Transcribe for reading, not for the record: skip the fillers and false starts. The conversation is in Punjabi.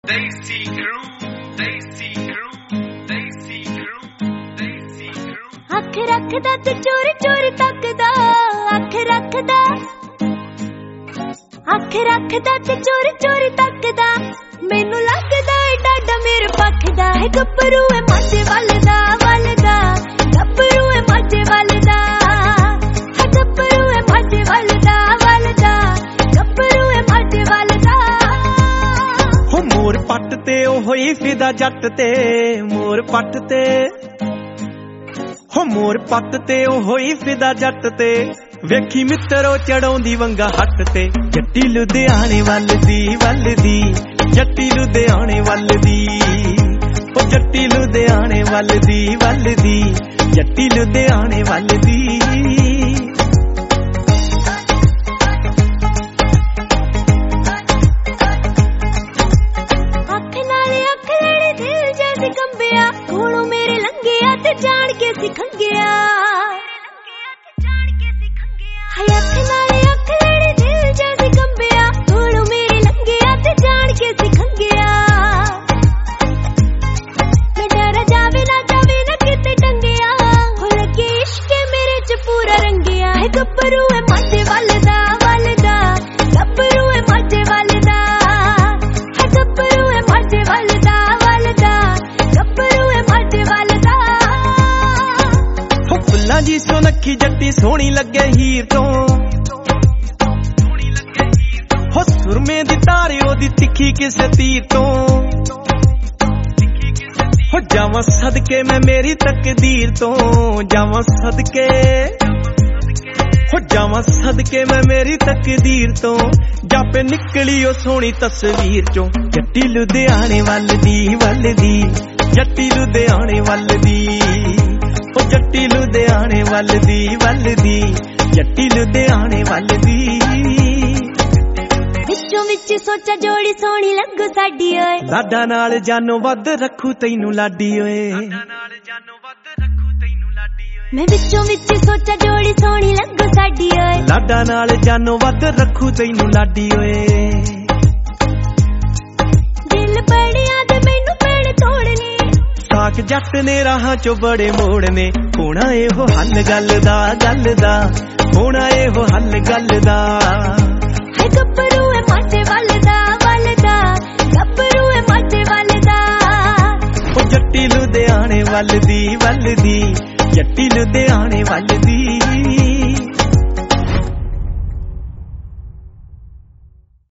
Desi crew, Desi crew, Desi crew, Desi crew. ਅੱਖ ਰੱਖਦਾ ਤੇ ਚੋਰੀ ਚੋਰੀ ਤੱਕਦਾ, ਅੱਖ ਰੱਖਦਾ, ਅੱਖ ਰੱਖਦਾ ਤੇ ਚੋਰੀ ਚੋਰੀ ਤੱਕਦਾ। ਮੈਨੂੰ ਲੱਗਦਾ ਏ ਡਾਡਾ ਮੇਰੇ ਪੱਖ ਦਾ ਹੈ। ਗੱਭਰੂ ਏ ਮਾਝੇ ਵੱਲ ਦਾ, ਵੱਲ ਦਾ, ਗੱਭਰੂ ਏ ਮਾਝੇ ਵੱਲ ਦਾ ਹੈ। ਗੱਭਰੂ ਏ ਮਾਝੇ ਵੱਲ ਦਾ, ਵੱਲ ਦਾ, ਗੱਭਰੂ ਏ ਮਾਝੇ ਵੱਲ ਦਾ। ਹੋ ਮੋਰ ਪੱਟ ਤੇ ਉਹ ਹੋਈ ਫਿਦਾ ਜੱਟ ਤੇ, ਮੋਰ ਪੱਟ ਤੇ ਹੋ ਮੋਰ ਪੱਟ ਤੇ ਉਹ ਹੋਈ ਫਿਦਾ ਜੱਟ ਤੇ। ਵੇਖੀ ਮਿੱਤਰੋ ਚੜਾਉਂਦੀ ਵੰਗਾ ਹੱਟ ਤੇ। ਜੱਟੀ ਲੁਧਿਆਣੇ ਵੱਲ ਦੀ, ਵੱਲ ਦੀ, ਜੱਟੀ ਲੁਧਿਆਣੇ ਵੱਲ ਦੀ। ਉਹ ਜੱਟੀ ਲੁਧਿਆਣੇ ਵੱਲ ਦੀ, ਵੱਲ ਦੀ, ਜੱਟੀ ਲੁਧਿਆਣੇ ਵੱਲ ਦੀ। ਅੱਖ ਨਾਲੇ ਅੱਖ ਲੜੀ ਦਿਲ ਜੈਸੀ ਕੰਬਿਆ, ਕੋਲੋਂ ਮੇਰੇ ਲੰਘਿਆ ਤੇ ਜਾਣ ਕੇ ਸਿਖੰਗਿਆ। ਹਾਏ ਅੱਖ ਨਾਲੇ ਅੱਖ ਲੜੀ ਦਿਲ ਜੈਸੀ ਕੰਬਿਆ, ਕੋਲੋਂ ਮੇਰੇ ਲੰਘਿਆ ਤੇ ਜਾਣ ਕੇ ਸਿਖੰਗਿਆ। ਮੈਂ ਡਰ ਜਾਵੇ ਨਾ ਕਿਤੇ ਟੰਗਿਆ, ਹੋ ਲੱਗੇ ਇਸ਼ਕ ਮੇਰੇ ਚ ਪੂਰਾ ਰੰਗਿਆ ਹੈ। ਗੱਭਰੂ ਏ ਮਾਝੇ ਵੱਲ ਦਾ, ਵੱਲ ਦਾ, ਗੱਭਰੂ ਏ ਮਾਝੇ ਵੱਲ ਦਾ ਹੈ। ਗੱਭਰੂ ਏ ਮਾਝੇ ਵੱਲ ਦਾ, ਵੱਲ ਦਾ, ਗੱਭਰੂ ਏ ਮਾਝੇ ਵੱਲ ਦਾ। ਹੋ ਫੁੱਲਾਂ ਜੀ ਸੁਨੱਖੀ ਜੱਟੀ ਸੋਹਣੀ ਲੱਗੇ ਹੀਰ ਤੋਂ। ਹੋ ਸੁਰਮੇ ਦੀ ਧਾਰ ਉਹਦੀ ਤਿੱਖੀ ਕਿਸੇ ਤੀਰ ਤੋਂ। ਹੋ ਜਾਵਾਂ ਸਦਕੇ ਮੈਂ ਮੇਰੀ ਤਕਦੀਰ ਤੋਂ, ਜਾਵਾਂ ਸਦਕੇ, ਹੋ ਜਾਵਾਂ ਸਦਕੇ ਮੈਂ ਮੇਰੀ ਤਕਦੀਰ ਤੋਂ। ਜਾਪੇ ਨਿਕਲੀ ਉਹ ਸੋਹਣੀ ਤਸਵੀਰ ਚੋਂ। ਜੱਟੀ ਲੁਧਿਆਣੇ ਵੱਲ ਦੀ, ਵੱਲ ਦੀ, ਜੱਟੀ ਲੁਧਿਆਣੇ ਵੱਲ ਦੀ। ਉਹ ਜੱਟੀ ਲੁਧਿਆਣੇ ਵੱਲ ਦੀ, ਵੱਲ ਦੀ, ਜੱਟੀ ਲੁਧਿਆਣੇ ਵੱਲ ਦੀ। ਵਿੱਚੋਂ ਵਿੱਚ ਸੋਚਾ ਜੋੜੀ ਸੋਹਣੀ ਲੱਗੂ ਸਾਡੀ ਓਏ। ਲਾਡਾ ਨਾਲ ਜਾਨੋਂ ਵੱਧ ਰੱਖੂ ਤੈਨੂੰ ਲਾਡੀ ਓਏ। ਮੈਂ ਵਿੱਚੋਂ ਵਿੱਚ ਸੋਚਾ ਜੋੜੀ ਸੋਹਣੀ ਲੱਗੂ ਸਾਡੀ ਓਏ। ਲਾਡਾ ਨਾਲ ਜਾਨੋਂ ਵੱਧ ਰੱਖੂ ਤੈਨੂੰ ਲਾਡੀ ਓਏ। ਦਿਲ ਪੜਿਆ ਤੇ ਮੈਨੂੰ ਪੈਣ ਤੋੜਨੇ, ਸਾਕ ਜੱਟ ਨੇ ਰਾਹਾਂ ਚੋਂ ਬੜੇ ਮੋੜਨੇ। ਹੋਣਾ ਇਹੋ ਹੱਲ ਗੱਲ ਦਾ, ਗੱਲ ਦਾ, ਹੋਣਾ ਇਹੋ ਹੱਲ ਗੱਲ ਦਾ। ਹੈ ਗੱਭਰੂ ਏ ਮਾਝੇ ਵੱਲ ਦਾ, ਵੱਲ ਦਾ, ਗੱਭਰੂ ਏ ਮਾਝੇ ਵੱਲ ਦਾ। ਉਹ ਜੱਟੀ ਲੁਧਿਆਣੇ ਵੱਲ ਦੀ, ਵੱਲ ਦੀ, ਜੱਟੀ ਲੁਧਿਆਣੇ